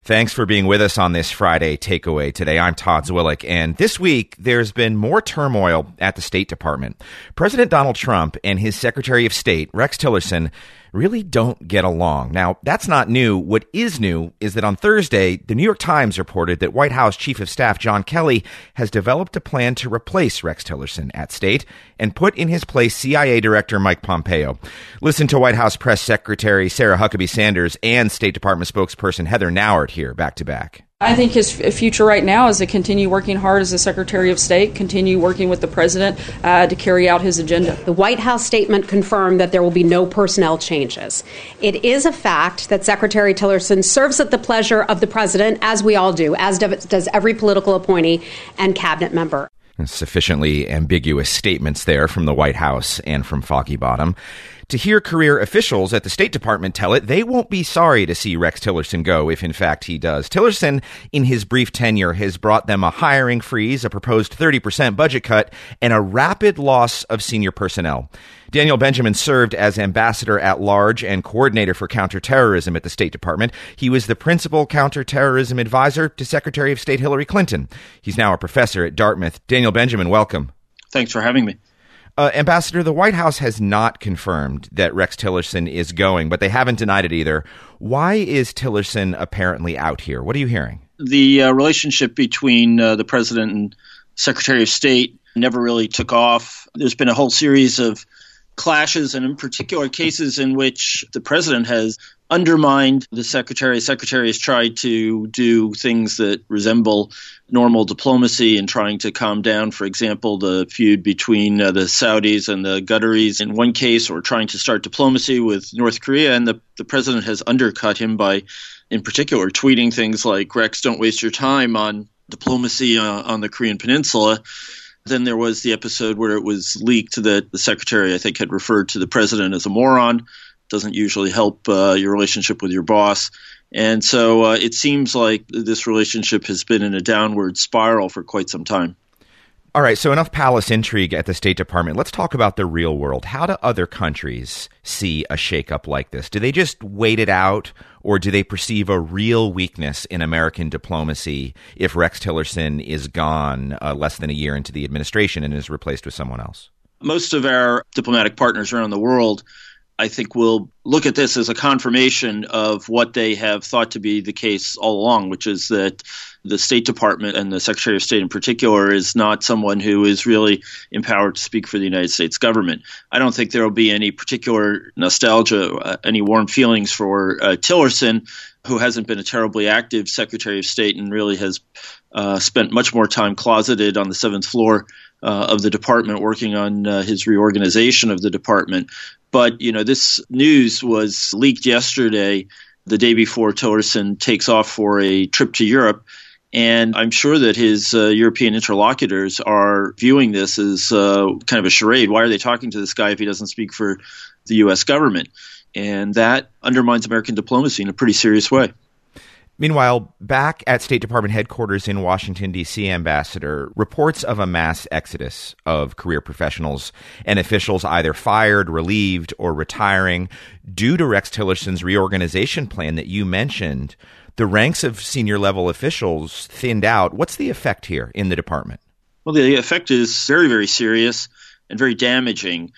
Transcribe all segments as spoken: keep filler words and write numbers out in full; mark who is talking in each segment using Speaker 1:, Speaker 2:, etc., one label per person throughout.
Speaker 1: Thanks for being with us on this Friday Takeaway today. I'm Todd Zwillich, and this week there's been more turmoil at the State Department. President Donald Trump and his Secretary of State, Rex Tillerson, really don't get along. Now, that's not new. What is new is that on Thursday, the New York Times reported that White House Chief of Staff John Kelly has developed a plan to replace Rex Tillerson at State and put in his place C I A Director Mike Pompeo. Listen to White House Press Secretary Sarah Huckabee Sanders and State Department spokesperson Heather Nauert here back to back.
Speaker 2: I think his future right now is to continue working hard as the Secretary of State, continue working with the President uh, to carry out his agenda.
Speaker 3: The White House statement confirmed that there will be no personnel changes. It is a fact that Secretary Tillerson serves at the pleasure of the President, as we all do, as does every political appointee and cabinet member.
Speaker 1: Sufficiently ambiguous statements there from the White House and from Foggy Bottom. To hear career officials at the State Department tell it, they won't be sorry to see Rex Tillerson go if, in fact, he does. Tillerson, in his brief tenure, has brought them a hiring freeze, a proposed thirty percent budget cut, and a rapid loss of senior personnel. Daniel Benjamin served as ambassador at large and coordinator for counterterrorism at the State Department. He was the principal counterterrorism advisor to Secretary of State Hillary Clinton. He's now a professor at Dartmouth. Daniel Benjamin, welcome.
Speaker 4: Thanks for having me.
Speaker 1: Uh, Ambassador, the White House has not confirmed that Rex Tillerson is going, but they haven't denied it either. Why is Tillerson apparently out here? What are you hearing?
Speaker 4: The uh, relationship between uh, the President and Secretary of State never really took off. There's been a whole series of clashes, and in particular cases in which the President has undermined the Secretary. The Secretary has tried to do things that resemble normal diplomacy and trying to calm down, for example, the feud between uh, the Saudis and the Qataris in one case, or trying to start diplomacy with North Korea. And the, the President has undercut him by, in particular, tweeting things like, Rex, don't waste your time on diplomacy uh, on the Korean Peninsula. Then there was the episode where it was leaked that the Secretary, I think, had referred to the President as a moron. Doesn't usually help uh, your relationship with your boss. And so uh, it seems like this relationship has been in a downward spiral for quite some time.
Speaker 1: All right, so enough palace intrigue at the State Department. Let's talk about the real world. How do other countries see a shakeup like this? Do they just wait it out, or do they perceive a real weakness in American diplomacy if Rex Tillerson is gone uh, less than a year into the administration and is replaced with someone else?
Speaker 4: Most of our diplomatic partners around the world, I think, will look at this as a confirmation of what they have thought to be the case all along, which is that the State Department and the Secretary of State in particular is not someone who is really empowered to speak for the United States government. I don't think there will be any particular nostalgia, uh, any warm feelings for uh, Tillerson, who hasn't been a terribly active Secretary of State and really has uh, spent much more time closeted on the seventh floor uh, of the department working on uh, his reorganization of the department. But, you know, this news was leaked yesterday, the day before Tillerson takes off for a trip to Europe. And I'm sure that his uh, European interlocutors are viewing this as uh, kind of a charade. Why are they talking to this guy if he doesn't speak for the U S government? And that undermines American diplomacy in a pretty serious way.
Speaker 1: Meanwhile, back at State Department headquarters in Washington, D C, Ambassador, reports of a mass exodus of career professionals and officials either fired, relieved, or retiring due to Rex Tillerson's reorganization plan that you mentioned. The ranks of senior level officials thinned out. What's the effect here in the department?
Speaker 4: Well, the effect is very, very serious and very damaging.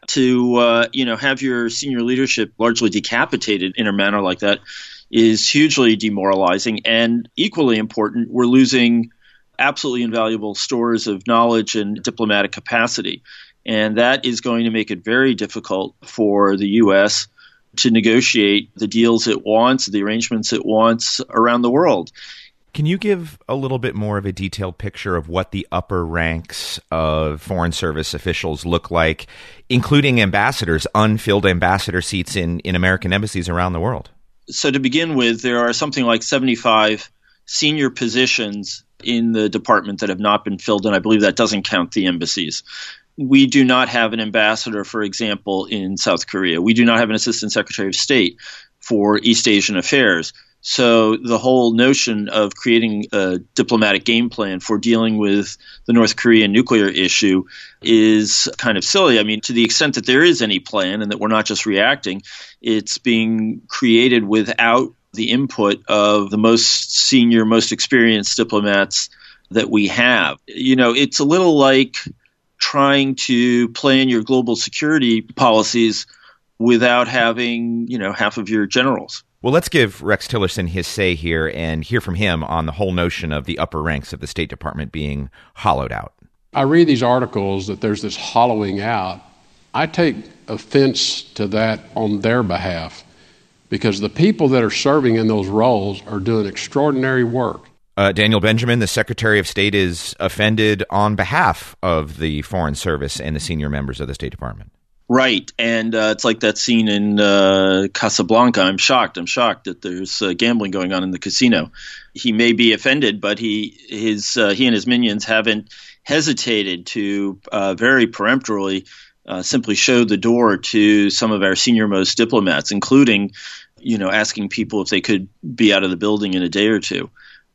Speaker 4: To uh, you know, have your senior leadership largely decapitated in a manner like that is hugely demoralizing. And equally important, we're losing absolutely invaluable stores of knowledge and diplomatic capacity. And that is going to make it very difficult for the U S to negotiate the deals it wants, the arrangements it wants around the world.
Speaker 1: Can you give a little bit more of a detailed picture of what the upper ranks of Foreign Service officials look like, including ambassadors, unfilled ambassador seats in, in American embassies around the world?
Speaker 4: So to begin with, there are something like seventy-five senior positions in the department that have not been filled, and I believe that doesn't count the embassies. We do not have an ambassador, for example, in South Korea. We do not have an assistant secretary of state for East Asian affairs. So the whole notion of creating a diplomatic game plan for dealing with the North Korean nuclear issue is kind of silly. I mean, to the extent that there is any plan and that we're not just reacting, it's being created without the input of the most senior, most experienced diplomats that we have. You know, it's a little like trying to plan your global security policies without having, you know, half of your generals.
Speaker 1: Well, let's give Rex Tillerson his say here and hear from him on the whole notion of the upper ranks of the State Department being hollowed out.
Speaker 5: I read these articles that there's this hollowing out. I take offense to that on their behalf because the people that are serving in those roles are doing extraordinary work.
Speaker 1: Uh, Daniel Benjamin, the Secretary of State, is offended on behalf of the Foreign Service and the senior members of the State Department.
Speaker 4: Right. And uh, it's like that scene in uh, Casablanca. I'm shocked. I'm shocked that there's uh, gambling going on in the casino. He may be offended, but he his uh, he and his minions haven't hesitated to uh, very peremptorily uh, simply show the door to some of our senior-most diplomats, including, you know, asking people if they could be out of the building in a day or two.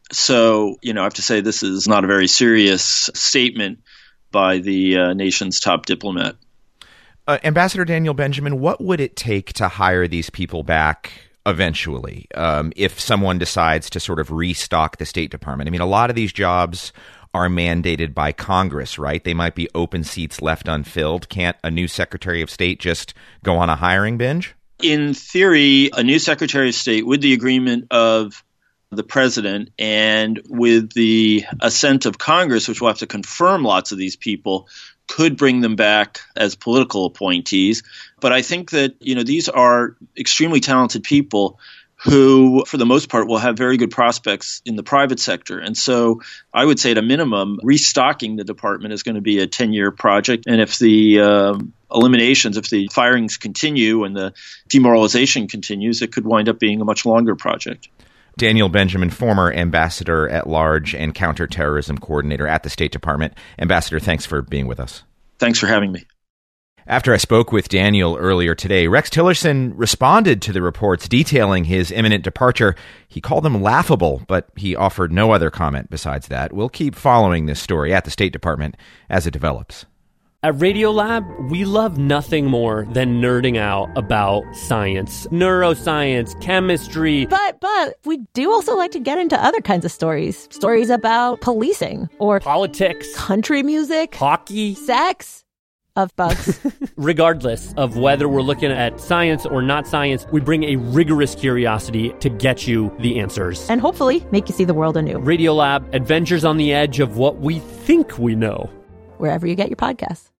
Speaker 4: So, you know, I have to say this is not a very serious statement by the uh, nation's top diplomat.
Speaker 1: Uh, Ambassador Daniel Benjamin, what would it take to hire these people back eventually um, if someone decides to sort of restock the State Department? I mean, a lot of these jobs are mandated by Congress, right? They might be open seats left unfilled. Can't a new Secretary of State just go on a hiring binge?
Speaker 4: In theory, a new Secretary of State, with the agreement of the president and with the assent of Congress, which will have to confirm lots of these people, could bring them back as political appointees. But I think that, you know, these are extremely talented people who, for the most part, will have very good prospects in the private sector. And so I would say at a minimum, restocking the department is going to be a ten-year project. And if the um, eliminations, if the firings continue and the demoralization continues, it could wind up being a much longer project.
Speaker 1: Daniel Benjamin, former ambassador at large and counterterrorism coordinator at the State Department. Ambassador, thanks for being with us.
Speaker 4: Thanks for having me.
Speaker 1: After I spoke with Daniel earlier today, Rex Tillerson responded to the reports detailing his imminent departure. He called them laughable, but he offered no other comment besides that. We'll keep following this story at the State Department as it develops.
Speaker 6: At Radiolab, we love nothing more than nerding out about science, neuroscience, chemistry.
Speaker 7: But, but, we do also like to get into other kinds of stories. Stories about policing or
Speaker 6: politics,
Speaker 7: country music,
Speaker 6: hockey,
Speaker 7: sex, of bugs.
Speaker 6: Regardless of whether we're looking at science or not science, we bring a rigorous curiosity to get you the answers.
Speaker 7: And hopefully make you see the world anew.
Speaker 6: Radiolab, adventures on the edge of what we think we know.
Speaker 7: Wherever you get your podcasts.